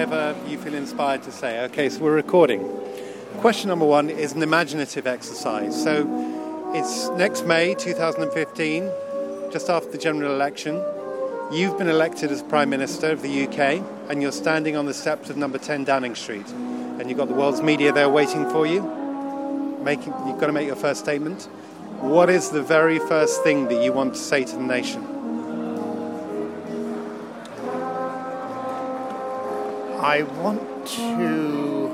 Whatever you feel inspired to say. Okay, so we're recording. Question number one is an imaginative exercise. So it's next May 2015, just after the general election. You've been elected as Prime Minister of the UK, and you're standing on the steps of number 10 Downing Street. And you've got the world's media there waiting for you. You've got to make your first statement. What is the very first thing that you want to say to the nation? I want to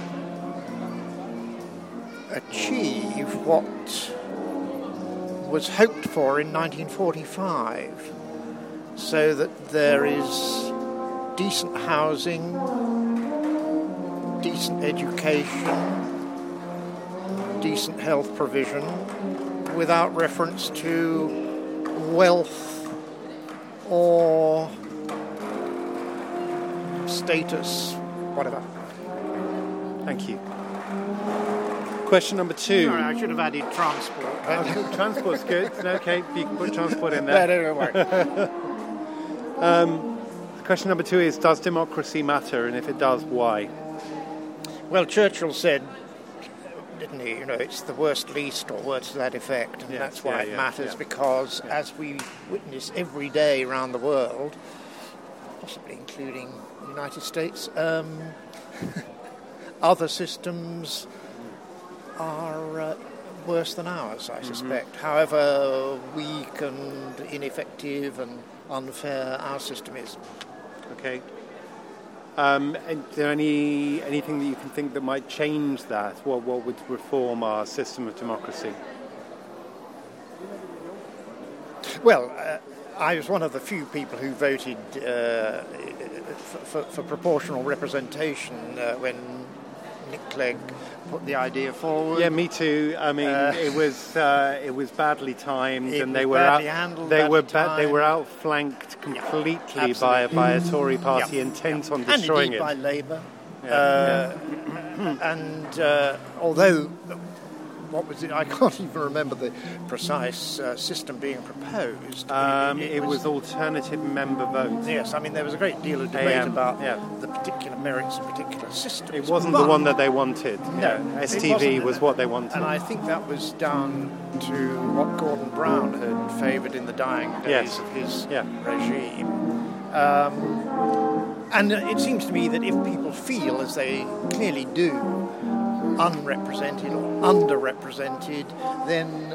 achieve what was hoped for in 1945, so that there is decent housing, decent education, decent health provision, without reference to wealth or status, whatever. Thank you. Question number two. Sorry, I should have added transport. Transport's good. Okay, you can put transport in there. No, don't worry. Question number two is, does democracy matter? And if it does, why? Well, Churchill said, didn't he, it's the worst least or words to that effect. And that's why it matters, because as we witness every day around the world, possibly including the United States, other systems are worse than ours, I suspect. However weak and ineffective and unfair our system is. Okay. Is there anything that you can think that might change that? What would reform our system of democracy? Well, I was one of the few people who voted for proportional representation when Nick Clegg put the idea forward. Yeah, me too. I mean, it was badly timed, and they were outflanked completely by a Tory party intent on destroying it. And indeed by Labour. And although, what was it? I can't even remember the precise system being proposed. It was alternative member votes. Yes, I mean, there was a great deal of debate about the particular merits of particular systems. It wasn't the one that they wanted. No. STV was what they wanted. And I think that was down to what Gordon Brown had favoured in the dying days of his regime. And it seems to me that if people feel, as they clearly do, unrepresented or underrepresented, then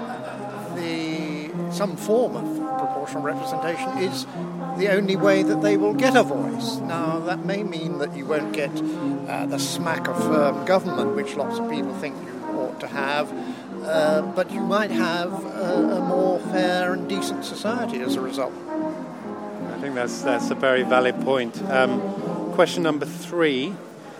some form of proportional representation is the only way that they will get a voice. Now, that may mean that you won't get the smack of firm government, which lots of people think you ought to have, but you might have a more fair and decent society as a result. I think that's a very valid point. Question number three.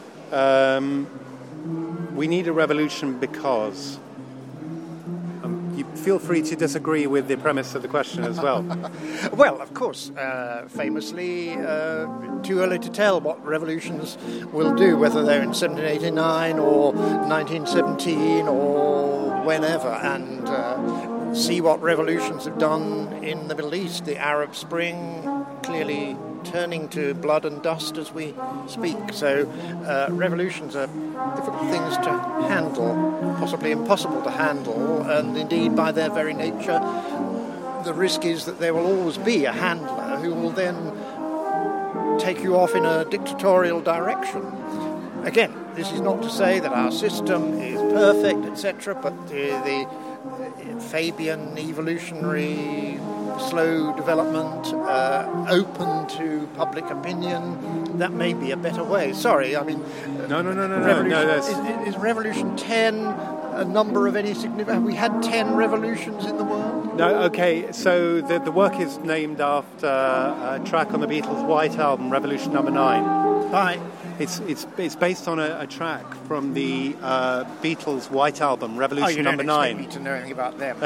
We need a revolution because... you feel free to disagree with the premise of the question as well. Well, of course, famously, too early to tell what revolutions will do, whether they're in 1789 or 1917 or whenever, and see what revolutions have done in the Middle East. The Arab Spring clearly turning to blood and dust as we speak. So revolutions are difficult things to handle, possibly impossible to handle, and indeed by their very nature the risk is that there will always be a handler who will then take you off in a dictatorial direction. Again, this is not to say that our system is perfect, etc., but the Fabian evolutionary slow development, open to public opinion, that may be a better way. Sorry, I mean... No. Is Revolution 10 a number of any significance? Have we had 10 revolutions in the world? No, okay, so the work is named after a track on the Beatles' White Album, Revolution number 9. Right. It's based on a track from the Beatles' White Album, Revolution number 9. You don't expect me to know anything about them.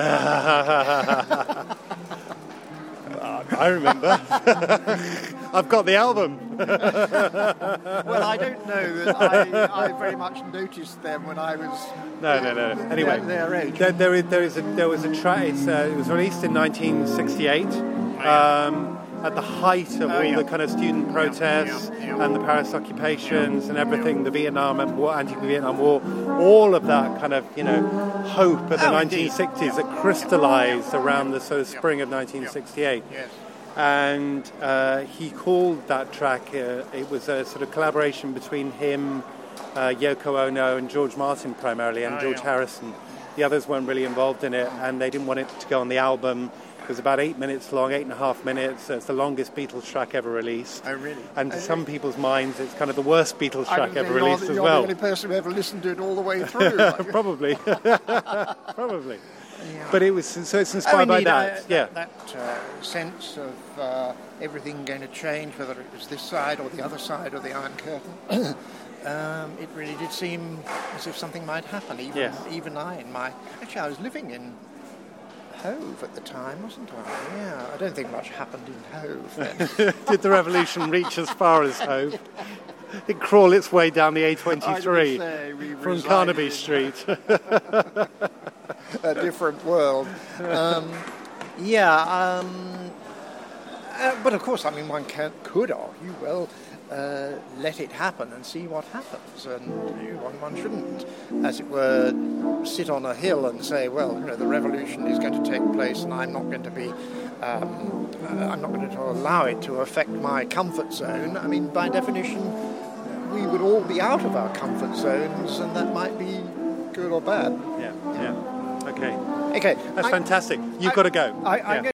I remember. I've got the album. Well, I don't know that I very much noticed them when I was... No. Anyway, their age. There was a track. It was released in 1968. at the height of all the kind of student protests and the Paris occupations and everything, the Vietnam War, anti-Vietnam War, all of that kind of, hope of the 1960s that crystallized around the sort of spring of 1968. Yes. And he called that track, it was a sort of collaboration between him, Yoko Ono and George Martin primarily, and George Harrison. The others weren't really involved in it, and they didn't want it to go on the album. It was about 8 minutes long, 8.5 minutes. It's the longest Beatles track ever released. Oh, really? And to some people's minds, it's kind of the worst Beatles track ever released as well. You're the only person who ever listened to it all the way through. Probably. Probably. Yeah. But it's inspired by that. That sense of everything going to change, whether it was this side or the other side of the Iron Curtain. It really did seem as if something might happen. Even I was living in Hove at the time, wasn't I? Yeah, I don't think much happened in Hove then. Did the revolution reach as far as Hove? It crawled its way down the A23 from Carnaby Street. A different world. But of course, one could argue, well, let it happen and see what happens, and one shouldn't, as it were, sit on a hill and say, well, the revolution is going to take place, and I'm not going to be, I'm not going to allow it to affect my comfort zone. By definition, we would all be out of our comfort zones, and that might be good or bad. Yeah. Okay. That's fantastic. You've got to go.